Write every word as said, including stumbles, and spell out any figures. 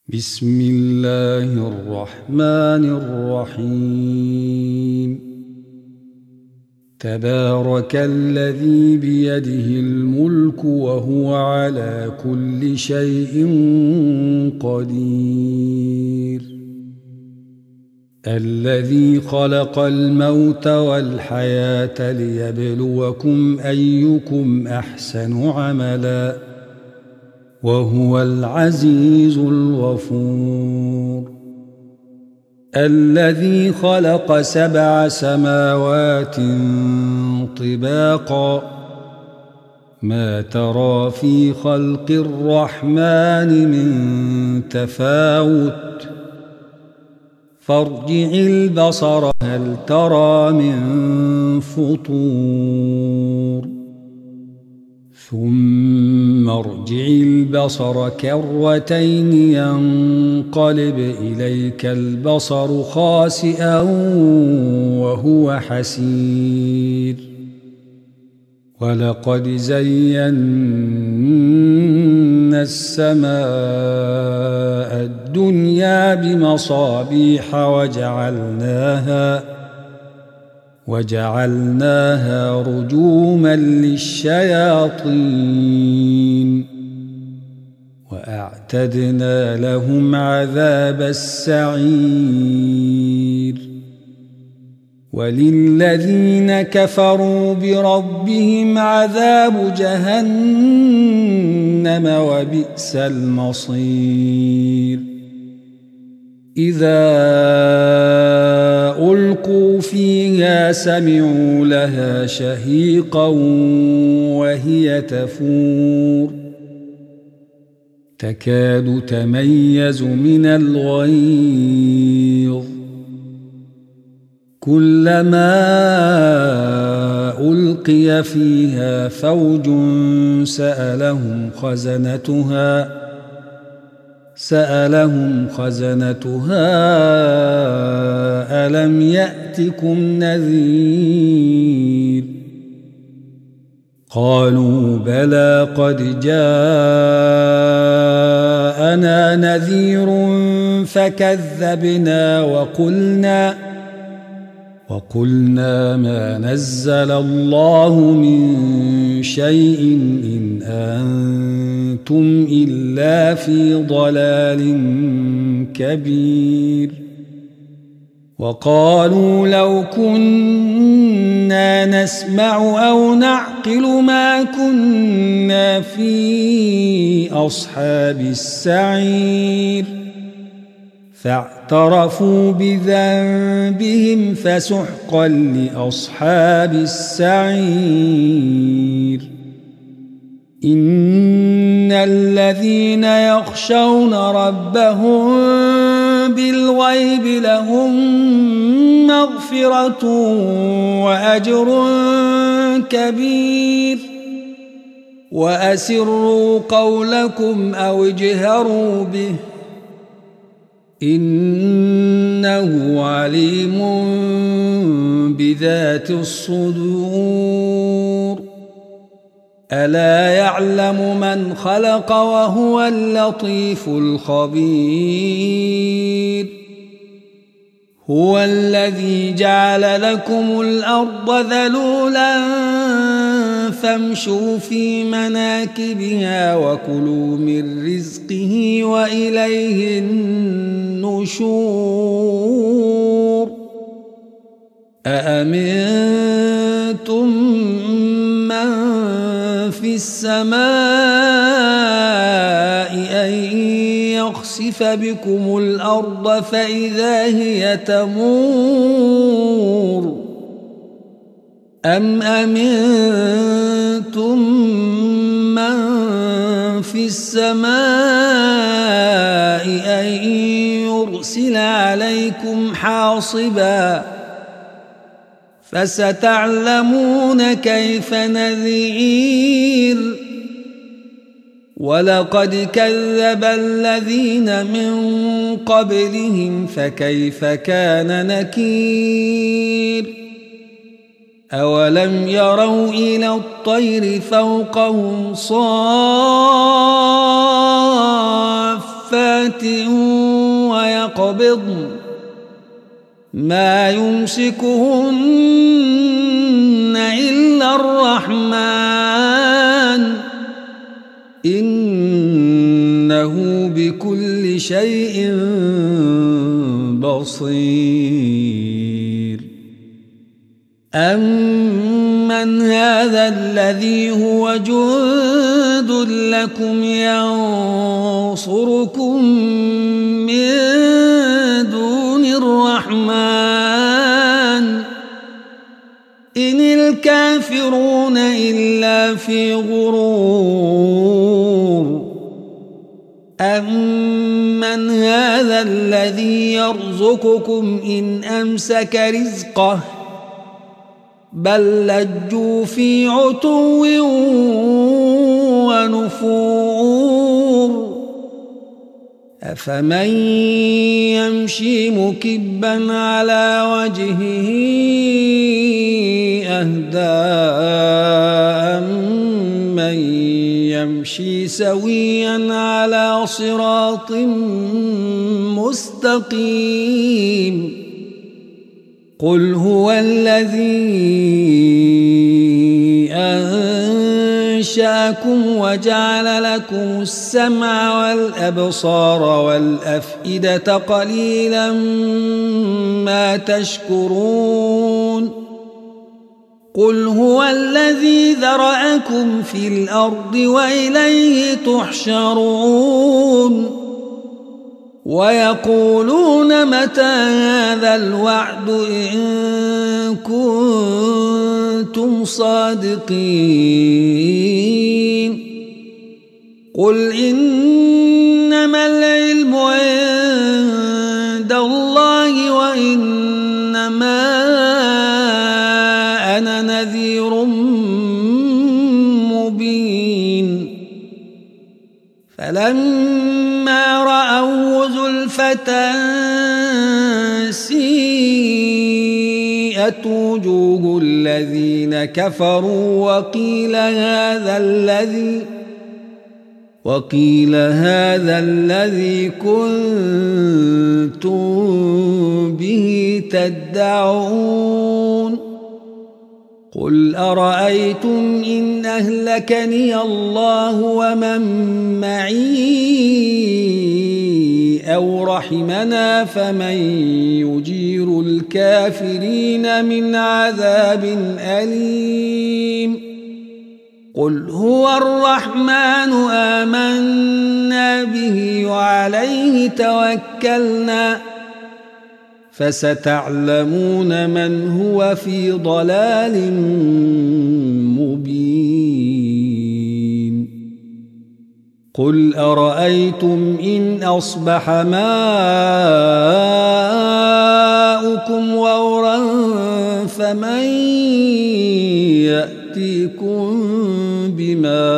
بسم الله الرحمن الرحيم تبارك الذي بيده الملك وهو على كل شيء قدير الذي خلق الموت والحياة ليبلوكم أيكم أحسن عملا وهو العزيز الغفور الذي خلق سبع سماوات طباقا ما ترى في خلق الرحمن من تفاوت فارجع البصر هل ترى من فطور ثم ارجع البصر كرتين ينقلب إليك البصر خاسئا وهو حسير ولقد زينا السماء الدنيا بمصابيح وجعلناها وجعلناها رجوما للشياطين وأعتدنا لهم عذاب السعير وللذين كفروا بربهم عذاب جهنم وبئس المصير إذا ألقوا فيها سمعوا لها شهيقا وهي تفور تكاد تميز من الغيظ كلما ألقي فيها فوج سألهم خزنتها سألهم خزنتها ألم يأتكم نذير قالوا بلى قد جاءنا نذير فكذبنا وقلنا وقلنا ما نزل الله من شيء إن أنتم إلا في ضلال كبير وقالوا لو كنا نسمع أو نعقل ما كنا في أصحاب السعير فاعترفوا بذنبهم فسحقا لأصحاب السعير إن الذين يخشون ربهم بالغيب لهم مغفرة وأجر كبير وأسروا قولكم أو اجهروا به إنه عليم بذات الصدور ألا يعلم من خلق وهو اللطيف الخبير هو الذي جعل لكم الأرض ذلولا فامشوا في مناكبها وكلوا من رزقه وإليه النشور أأمنتم من في السماء أن يخسف بكم الأرض فإذا هي تمور أم أمنتم من في السماء أن يرسل عليكم حاصبا فستعلمون كيف نذير ولقد كذب الذين من قبلهم فكيف كان نكير أولم يروا إلى الطير فوقهم صافات سماوات ويقبض ما يمسكهن إلا الرحمن إنه بكل شيء بصير. أمن هذا الذي هو جند لكم ينصركم من دون الرحمن إن الكافرون إلا في غرور. أمن هذا الذي يرزقكم إن أمسك رزقه بل لجوا في عتو ونفور. أفمن يمشي مكبا على وجهه أهدى أمن يمشي سويا على صراط مستقيم. قل هو الذي أنشأكم وجعل لكم السمع والأبصار والأفئدة قليلا ما تشكرون. قل هو الذي ذرأكم في الأرض وإليه تحشرون. ويقولون متى هذا الوعد إن كنتم صادقين. قل إنما العلم عند الله وإنما أنا نذير مبين. فلما رأوه زلفة سيئت وجوه الذين كفروا وقيل هذا الذي وقيل هذا الذي كنتم به تدعون. قل أرأيتم إن أهلكني الله ومن معي أو رحمنا فمن يجير الكافرين من عذاب أليم. قل هو الرحمن آمنا به وعليه توكلنا فستعلمون من هو في ضلال مبين. قل أرأيتم إن أصبح ماؤكم غورا فمن يأتيكم بماء